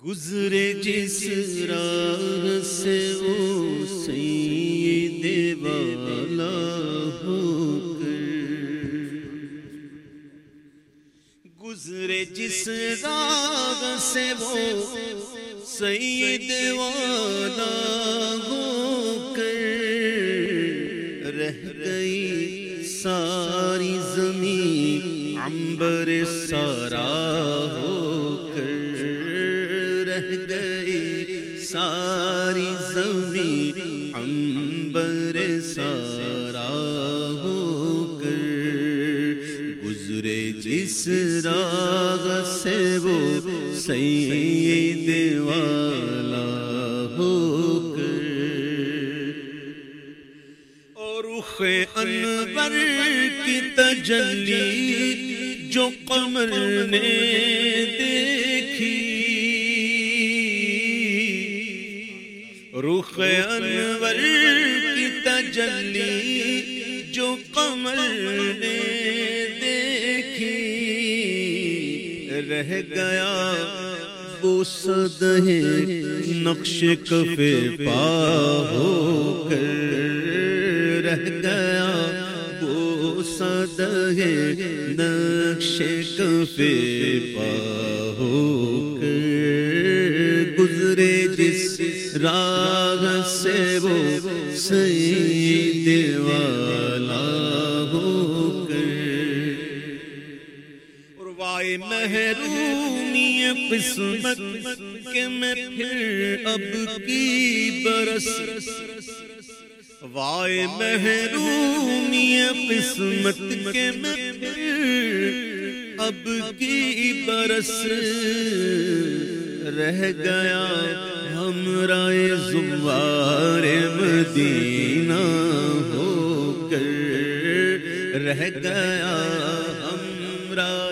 گزرے جس راہ سے وہ سید والا ہو کر، گزرے جس راہ سے وہ سید والا ہو کر، رہ گئی ساری زمین عنبر سارا ہو کر، رہ گئی ساری زمین عنبر سارا ہو کر، گزرے جس راہ سے وہ سید والا ہو کر، اور رخ انور کی تجلی جو قمر نے دیکھی، رخ انور کی تجلی جو قمر نے دیکھی، رہ گیا وہ صدہ نقش کف پا ہو کر، رہ گیا وہ صدہ نقش کف پا ہو کر، گزرے جس راہ سے وہ سید والا ہو کر، اور وائے محرومی قسمت کہ میں پھر اب کی برس، وائے محرومی قسمت کہ میں پھر اب کی برس، رہ گیا ہمراہ زوار مدینہ ہو کر، رہ گیا ہمراہ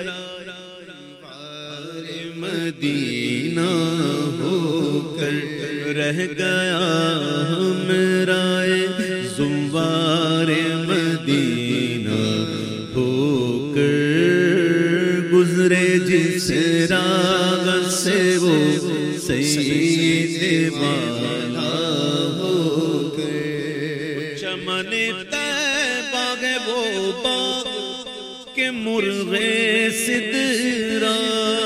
زوار مدینہ ہو کر، رہ گیا ہمراہ زوار مدینہ ہو کر، گزرے جس راہ سے وہ سید والا ہو کر، چمن طیبہ ہے وہ باغ کہ مرغ سدرا،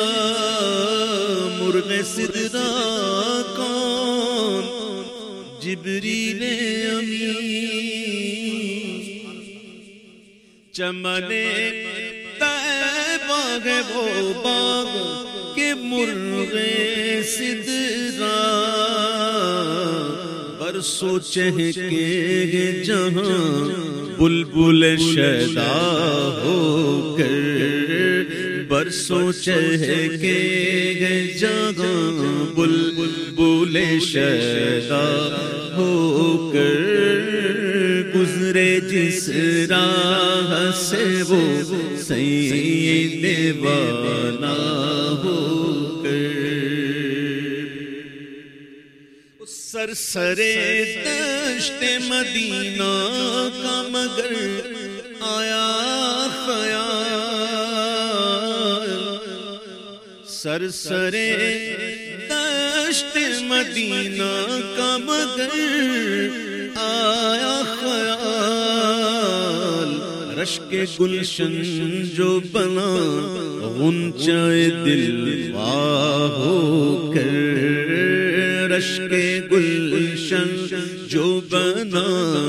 مرغ سدرا کون؟ جبریل امین، چمن طیبہ ہے وہ باغ کہ مرغ سدرا، برسوں چہکے جہاں بلبل شیدا ہو کر، برسوں چہکے جہاں بلبل شیدا ہو کر، گزرے جس راہ سے وہ سید والا ہو کر، سرسرے دشت مدینہ کا مگر آیا خیال، سرسرے دشت مدینہ کا مگر آیا خیال، رشک گلشن جو بنا غنچۂ دلوا ہو کر، رشک گلشن جو بنا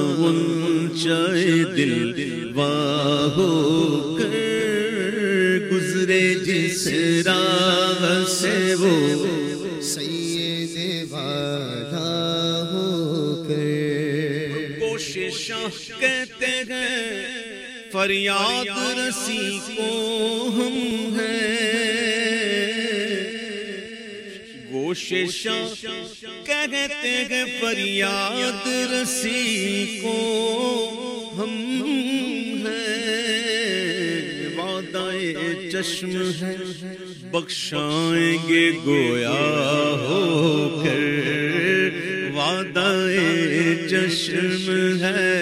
غنچۂ دلوا ہو کر، گزرے جس راہ سے وہ سید والا ہو کر، کوششاں کہتے ہیں فریاد رسی کو ہم ہیں، کوششاں کہتے ہیں فریاد رسی کو ہم ہیں، وعدہ چشم ہے بخشائیں گے گویا ہو کر، وعدہ چشم ہے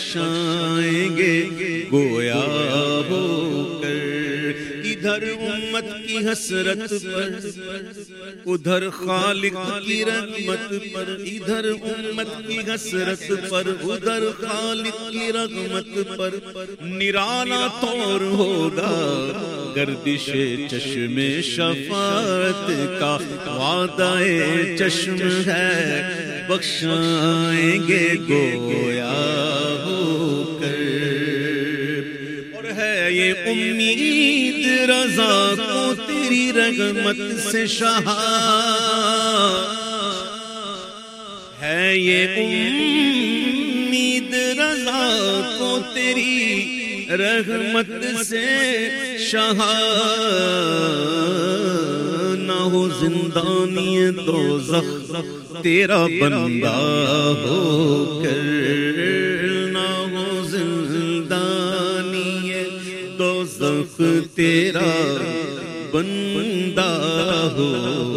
بخشائیں گے گویا ہو کر، ادھر امت کی حسرت پر، ادھر خالق کی رحمت پر، ادھر امت کی حسرت پر، ادھر خالق کی رحمت پر، نرالا طور ہوگا گردش چشم شفاعت کا، وعدہ چشم ہے بخشائیں گے گویا ہو کر، اور ہے یہ امید رضا کو تیری رحمت سے شاہ، ہے یہ امید رضا کو تیری رحمت سے شاہ، نہ ہو زندانی دوزخ تیرا بندہ ہو کر، نہ ہو زندانی دوزخ تیرا بندہ ہو